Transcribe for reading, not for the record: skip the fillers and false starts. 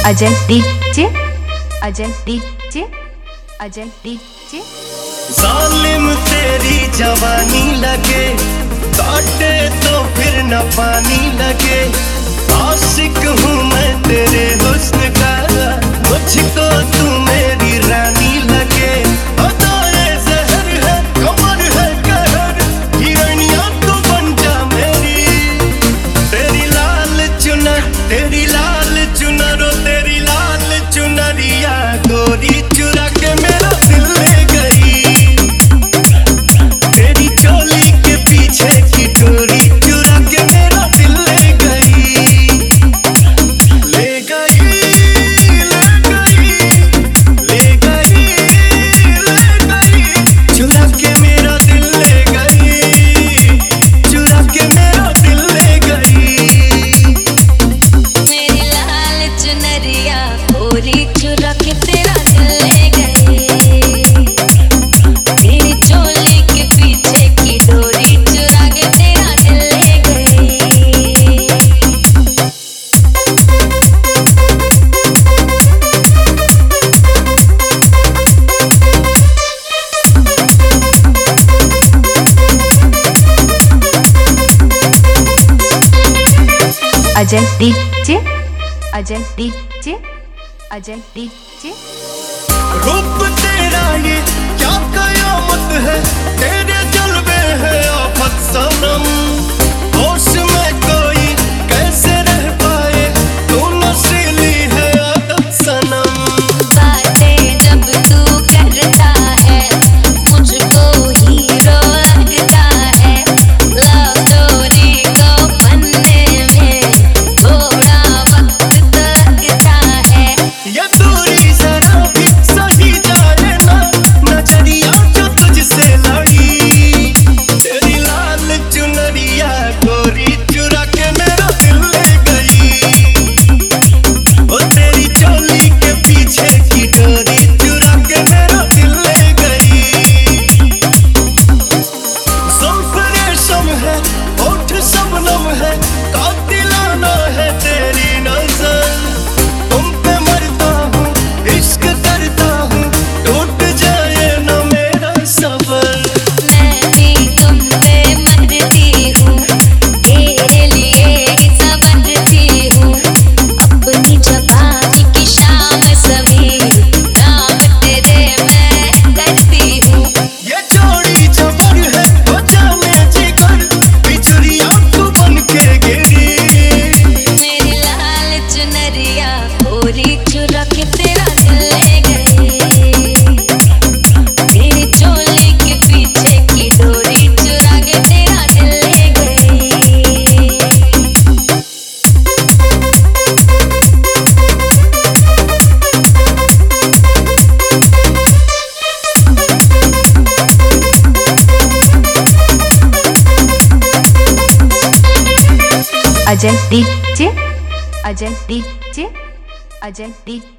Ajay DJ, Ajay DJ, Ajay DJ. जालिम तेरी जवानी लगे, काटे तो फिर न पानी लगे। आशिक हूँ मैं तेरे हुस्न का, मुझको तू मेरी रानी लगे। अदाए जहर है, कमर है कहर, हिरनिया तू बन जा मेरी। तेरी लाल चुनर, तेरी लाल चुनर, ओ तेरी लाल चुनरिया गोरी चुरा के मेरा दिल ले गई। तेरी चोली के पीछे की डोरी चुरा के मेरा दिल ले गई। ले गई, ले गई, ले गई, चुरा के मेरा दिल ले गई, चुरा के मेरा दिल ले गई। मेरी लाल चुनरिया गोरी चुरा के तेरा दिल ले गई। मेरी चोली के पीछे की डोरी चुरा के तेरा दिल ले गई। Ajay DJ, Ajay DJ, Ajay DJ. रूप तेरा ये क्या कयामत है, तेरे जलवे है आफत सनम। होश में कोई कैसे रह पाए, तू नशीली है आदत सनम। बातें जब तू करता है, मुझको हीरो लगता है। लव स्टोरी को बनने में थोड़ा वक्त लगता है। ये दूरी जरा भी सही जाए ना, नजरिया जो तुझसे लड़ी। तेरी लाल चुनरिया गोरी चुरा के मेरा दिल ले गई। ओ तेरी चोली के पीछे की डोरी चुरा के मेरा दिल ले गई। जुल्फ रेशम है, होठ शबनम है, कातिलाना है तेरी नजर। तुम पे मरता हूँ, इश्क करता हूँ, टूट जाए न मेरा सफर। मैं भी तुम पे मरती हूँ, तेरे लिए ही संवरती हूँ। अपनी जवानी की शाम सवेर, नाम तेरे मैं करती हूँ। ये जोड़ी जबर है, हो जाने जिगर, बिछुरिया तू बन के गिरी। मेरी लाल चुनरिया गोरी चुरा के तेरा दिल ले गई। मेरी चोली के पीछे की डोरी चुरा के तेरा दिल ले गई। Ajay DJ, Ajay DJ, Ajay DJ.